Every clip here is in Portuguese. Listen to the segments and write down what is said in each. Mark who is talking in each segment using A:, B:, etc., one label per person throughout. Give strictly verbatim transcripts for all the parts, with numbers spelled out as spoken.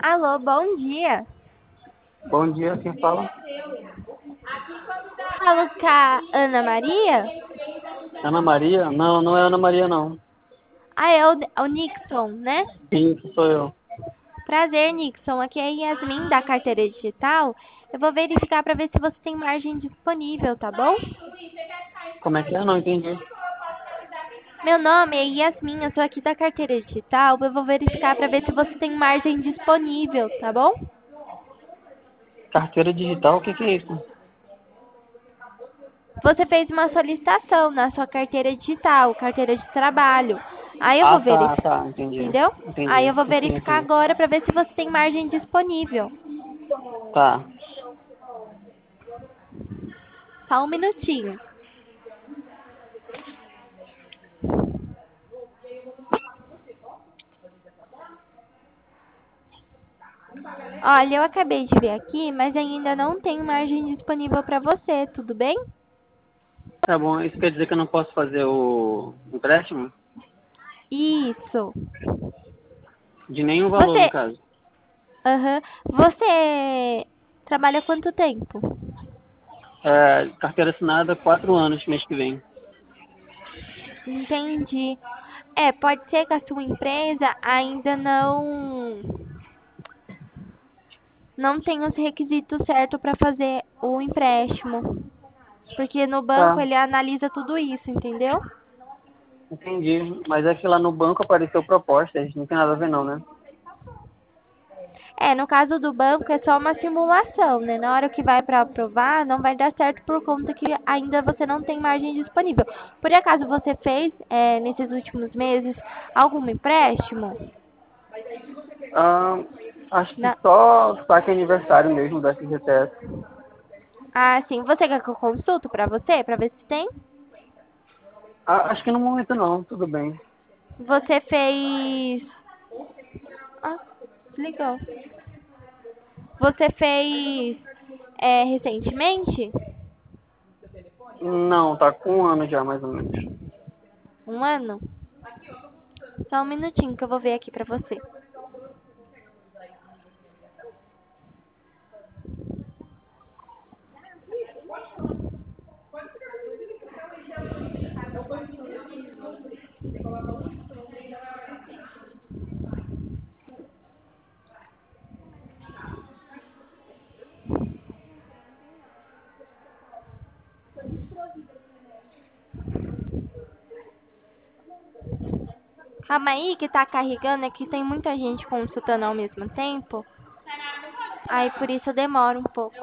A: Alô, bom dia.
B: Bom dia, quem fala?
A: Falo com a Ana Maria?
B: Ana Maria? Não, não é Ana Maria, não.
A: Ah, é o, o Nixon, né?
B: Sim, sou eu.
A: Prazer, Nixon. Aqui é a Yasmin da carteira digital. Eu vou verificar para ver se você tem margem disponível, tá bom?
B: Como é que é? Não entendi.
A: Meu nome é Yasmin, eu sou aqui da carteira digital. Eu vou verificar para ver se você tem margem disponível, tá bom?
B: Carteira digital, o que que é isso?
A: Você fez uma solicitação na sua carteira digital, carteira de trabalho. Aí eu
B: Ah,
A: vou
B: tá,
A: verificar,
B: tá, entendi.
A: entendeu? Aí
B: Entendi,
A: eu vou
B: sim,
A: verificar
B: sim.
A: agora para ver se você tem margem disponível.
B: Tá.
A: Só um minutinho. Olha, eu acabei de ver aqui, mas ainda não tem margem disponível para você, tudo bem?
B: Tá bom, isso quer dizer que eu não posso fazer o empréstimo?
A: Isso.
B: De nenhum valor, no
A: Você,
B: caso.
A: aham, você trabalha há quanto tempo?
B: É, carteira assinada, quatro anos, mês que vem.
A: Entendi. É, pode ser que a sua empresa ainda não não tenha os requisitos certos para fazer o empréstimo, porque no banco
B: Tá,
A: ele analisa tudo isso, entendeu?
B: entendi. Mas é que lá no banco apareceu proposta, a gente não tem nada a ver não, né?
A: É, no caso do banco é só uma simulação, né? Na hora que vai para aprovar, não vai dar certo por conta que ainda você não tem margem disponível. Por acaso você fez, é, nesses últimos meses, algum empréstimo?
B: Ah, acho que
A: Na...
B: só saque aniversário mesmo da F G T S.
A: Ah, sim. Você quer que eu consulto para você, para ver se tem?
B: Ah, acho que no momento não, tudo bem.
A: Você fez... Ah, desligou. Você fez, é, recentemente?
B: Não, tá com um ano já, mais ou menos.
A: Um ano? Só um minutinho que eu vou ver aqui pra você. Calma aí que tá carregando, é que tem muita gente consultando ao mesmo tempo. Aí por isso demora um pouco.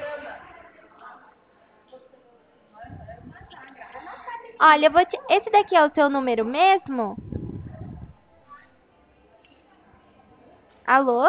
A: Olha, eu vou te... esse daqui é o seu número mesmo? Alô?